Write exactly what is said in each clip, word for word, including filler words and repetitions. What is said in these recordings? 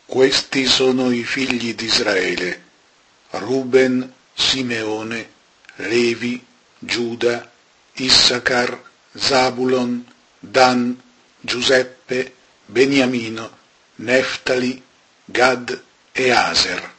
Questi sono i figli di Israele: Ruben, Simeone, Levi, Giuda, Issacar, Zabulon, Dan, Giuseppe, Beniamino, Neftali, Gad e Aser.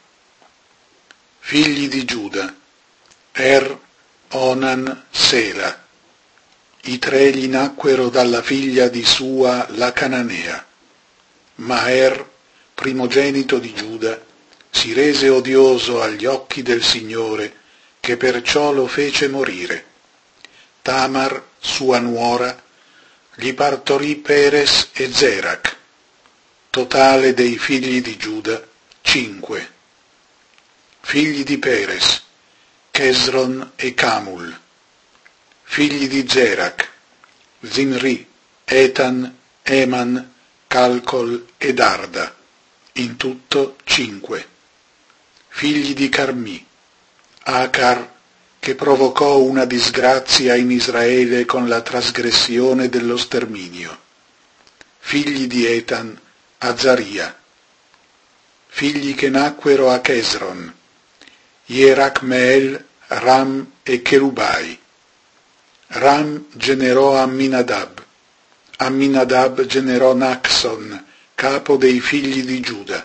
Figli di Giuda: Er, Onan, Sela. I tre gli nacquero dalla figlia di Sua la Cananea. Ma Er, primogenito di Giuda, si rese odioso agli occhi del Signore, che perciò lo fece morire. Tamar, sua nuora, gli partorì Peres e Zerach. Totale dei figli di Giuda, cinque. Figli di Peres: Chesron e Camul. Figli di Zerach: Zimri, Etan, Eman, Calcol ed Arda, in tutto cinque. Figli di Carmi: Acar, che provocò una disgrazia in Israele con la trasgressione dello sterminio. Figli di Etan: Azaria. Figli che nacquero a Chesron: Ierachmeel, Ram e Cherubai. Ram generò Amminadab. Amminadab generò Naxon, capo dei figli di Giuda.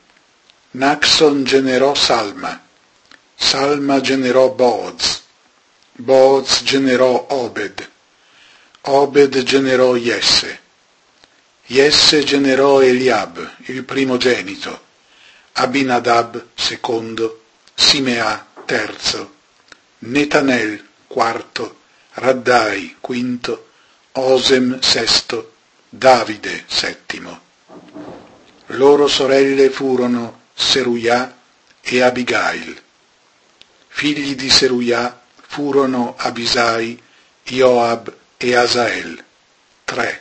Naxon generò Salma. Salma generò Booz. Booz generò Obed. Obed generò Jesse. Jesse generò Eliab, il primogenito. Abinadab, secondo. Simea, terzo. Netanel, quarto. Raddai, quinto. Osem, sesto. Davide, settimo. Loro sorelle furono Seruia e Abigail. Figli di Seruia furono Abisai, Joab e Asael, tre.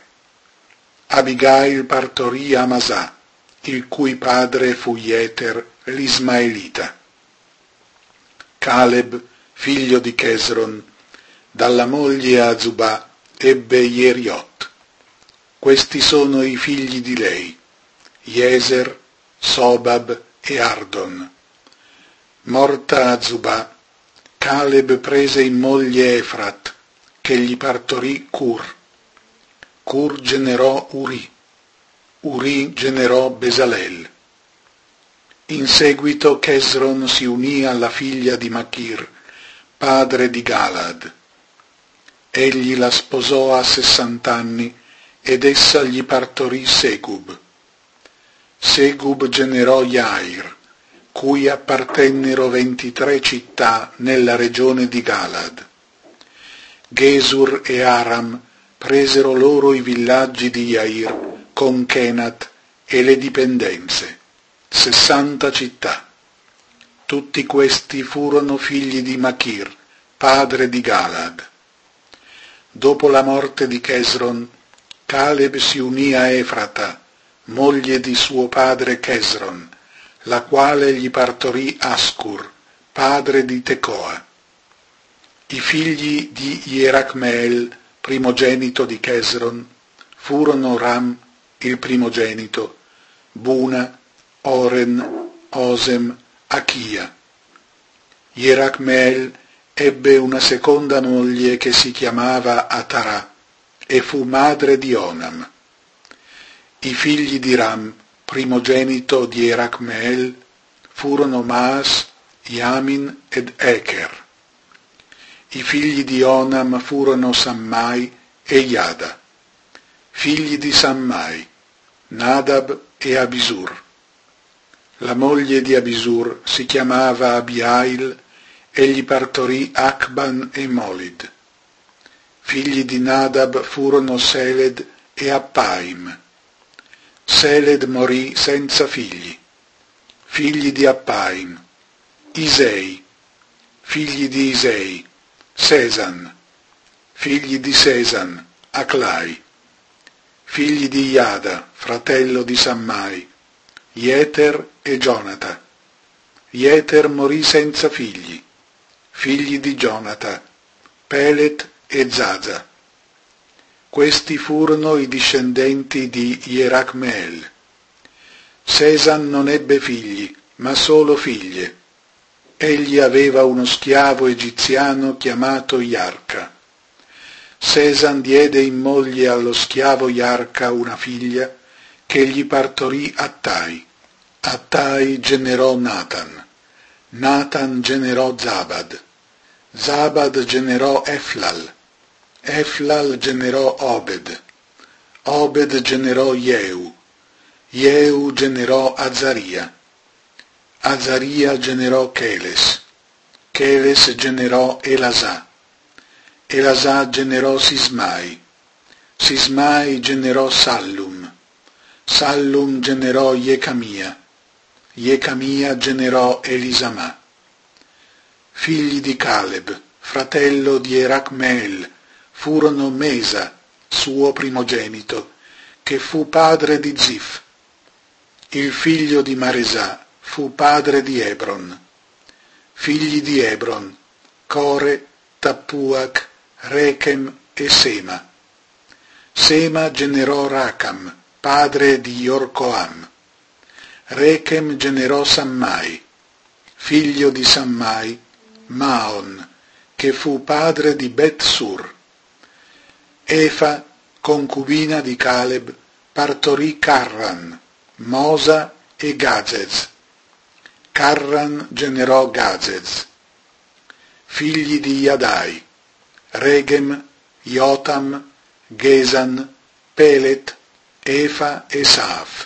Abigail partorì Amasà, il cui padre fu Jeter l'Ismaelita. Caleb, figlio di Chesron, dalla moglie Azubà ebbe Jeriot. Questi sono i figli di lei: Jeser, Sobab e Ardon. Morta Azubà, Caleb prese in moglie Efrat, che gli partorì Cur. Cur generò Uri. Uri generò Besalel. In seguito Chesron si unì alla figlia di Machir, padre di Galad. Egli la sposò a sessant'anni ed essa gli partorì Segub. Segub generò Jair, cui appartennero ventitré città nella regione di Galad. Gesur e Aram presero loro i villaggi di Jair con Kenat e le dipendenze, sessanta città. Tutti questi furono figli di Machir, padre di Galad. Dopo la morte di Chesron, Caleb si unì a Efrata, moglie di suo padre Chesron, la quale gli partorì Ascur, padre di Tecoa. I figli di Ierachmeel, primogenito di Chesron, furono Ram, il primogenito, Buna, Oren, Osem, Achia. Ierachmeel ebbe una seconda moglie che si chiamava Atarà e fu madre di Onam. I figli di Ram, primogenito di Ierachmeel, furono Maas, Yamin ed Eker. I figli di Onam furono Sammai e Iada. Figli di Sammai: Nadab e Abisur. La moglie di Abisur si chiamava Abiail e gli partorì Acban e Molid. Figli di Nadab furono Seled e Appaim. Seled morì senza figli. Figli di Appaim: Isei. Figli di Isei: Sesan. Figli di Sesan: Aclai. Figli di Iada, fratello di Sammai: Jeter e Gionata. Jeter morì senza figli. Figli di Gionata: Pelet e Zaza. Questi furono i discendenti di Ierachmeel. Sesan non ebbe figli, ma solo figlie. Egli aveva uno schiavo egiziano chiamato Iarca. Sesan diede in moglie allo schiavo Iarca una figlia, che gli partorì Attai. Attai generò Natan. Natan generò Zabad. Zabad generò Eflal. Eflal generò Obed. Obed generò Jehu. Jehu generò Azaria. Azaria generò Cheles. Cheles generò Elasà. Elasà generò Sismai. Sismai generò Sallum. Sallum generò Jecamia. Jecamia generò Elisamà. Figli di Caleb, fratello di Erachmeel, furono Mesa, suo primogenito, che fu padre di Zif. Il figlio di Maresà fu padre di Ebron. Figli di Ebron, Core, Tappuach, Rechem e Sema. Sema generò Racam, padre di Iorcoam. Rechem generò Sammai. Figlio di Sammai, Maon, che fu padre di Bet-Sur. Efa, concubina di Caleb, partorì Carran, Mosa e Gazez. Carran generò Gazez. Figli di Iadai, Regem, Jotam, Gesan, Pelet, Efa e Saaf.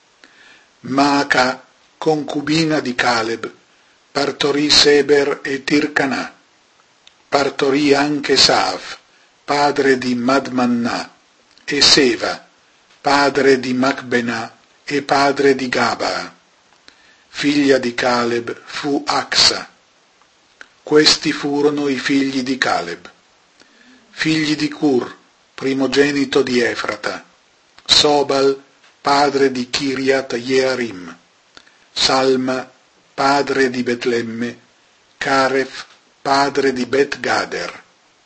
Maaca, concubina di Caleb, partorì Seber e Tircanà. Partorì anche Saaf, padre di Madmannà, e Seva, padre di Macbenà e padre di Gabaa. Figlia di Caleb fu Acsa. Questi furono i figli di Caleb. Figli di Cur, primogenito di Efrata. Sobal, padre di Kiriat Jearim. Salma, padre di Betlemme. Caref, padre di Bet Gader.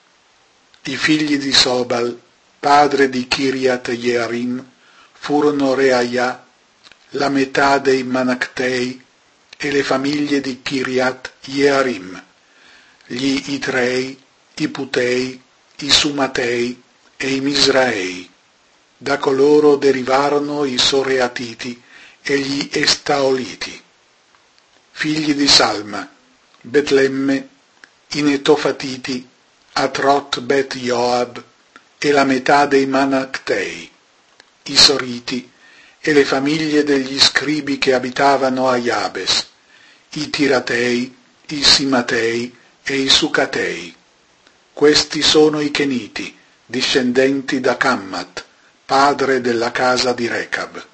I figli di Sobal, padre di Kiriat Jearim, furono Reaiah, la metà dei Manactei, e le famiglie di Kiriat Jearim, gli Itrei, i Putei, i Sumatei e i Misraei. Da coloro derivarono i Soreatiti e gli Estaoliti. Figli di Salma, Betlemme, i Netofatiti, Atrot Bet Joab e la metà dei Manactei, i Soriti e le famiglie degli scribi che abitavano a Jabes, i Tiratei, i Simatei e i Sucatei. Questi sono i Keniti, discendenti da Cammat, padre della casa di Recab.